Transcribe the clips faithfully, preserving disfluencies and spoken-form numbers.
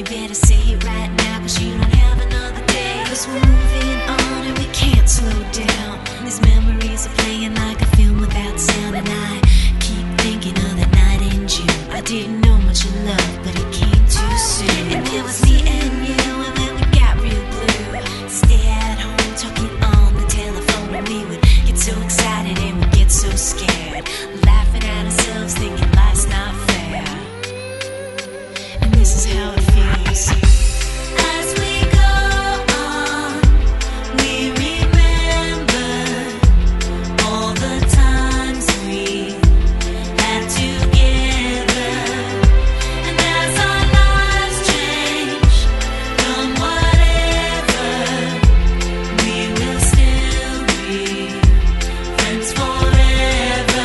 better say it right now, cause you don't have another day. Cause we're moving on and we can't slow down. These memories are playing like a film without sound. And I keep thinking of that night in June. I didn't know much of love, but it came too soon. And it was me and you, and then we got real blue. Stay at home talking on the telephone, and we would get so excited and we'd get so scared, laughing at ourselves, thinking life's not fair. And this is how it feels. As we go on, we remember all the times we had together. And as our lives change from whatever, we will still be friends forever.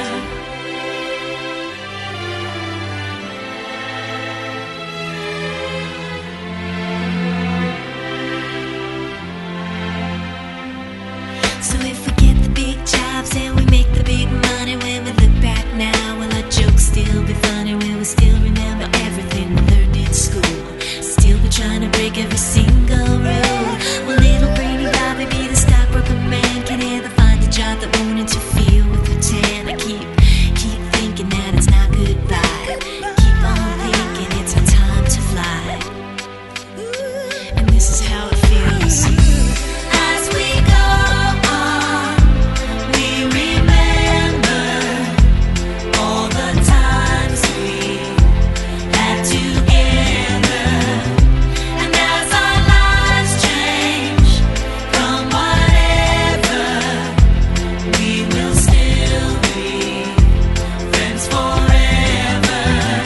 So if we get the big jobs and we make the big money, when we look back now, will our jokes still be funny? Will we still remember everything we learned in school? Still be trying to break every single rule? Will little brainy Bobby be the stockbroker man? Can he ever find a job that won't interfere with the tan? I keep, keep thinking that it's not goodbye. Keep on thinking it's our time to fly. And this is how it feels. As we go on, we remember all the times we had together. And as our lives change from whatever, we will still be friends forever.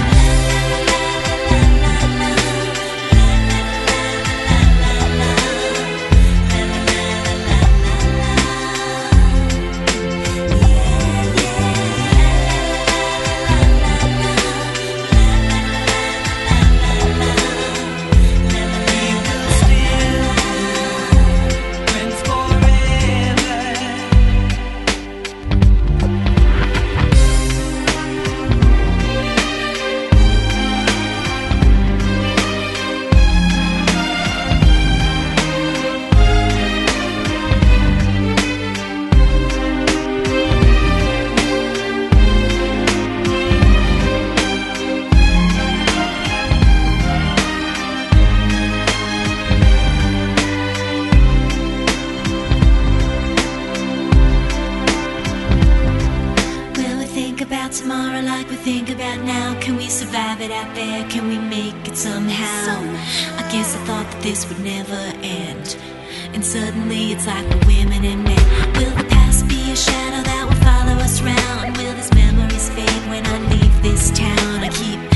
Will we think about tomorrow like we think about now? Can we survive it out there? Can we make it somehow? I guess I thought that this would never end, and suddenly it's like we're women and men. Will the past be a shadow that will follow us round? Will these memories fade when I leave this town? I keep